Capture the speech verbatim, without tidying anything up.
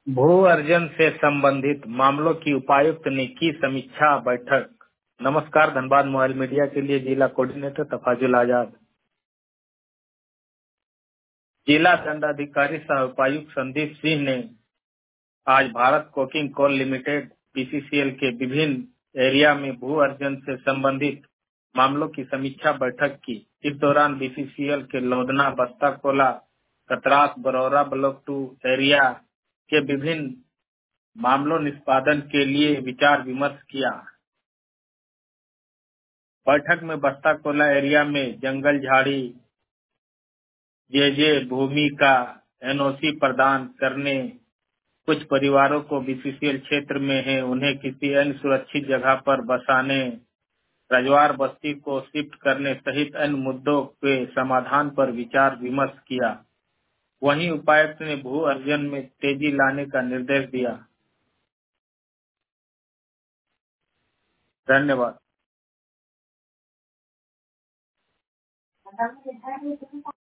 भू अर्जन से संबंधित मामलों की उपायुक्त ने की समीक्षा बैठक। नमस्कार, धनबाद मोबाइल मीडिया के लिए जिला कोऑर्डिनेटर तफाजुल आजाद। जिला दंडाधिकारी सह उपायुक्त संदीप सिंह ने आज Bharat coking coal limited BCCL के विभिन्न एरिया में भू अर्जन से संबंधित मामलों की समीक्षा बैठक की। इस दौरान बीसीसीएल के Lodhna, Bastacolla, Katras, Barora block two area के विभिन्न मामलों निष्पादन के लिए विचार विमर्श किया। बैठक में बस्ता कोला एरिया में जंगल झाड़ी जे जे भूमि का एनओसी प्रदान करने, कुछ परिवारों को बीसीसीएल क्षेत्र में है उन्हें किसी अन्य सुरक्षित जगह पर बसाने, रजवार बस्ती को शिफ्ट करने सहित अन्य मुद्दों के समाधान पर विचार विमर्श किया। वहीं उपायुक्त ने भू अर्जन में तेजी लाने का निर्देश दिया। धन्यवाद।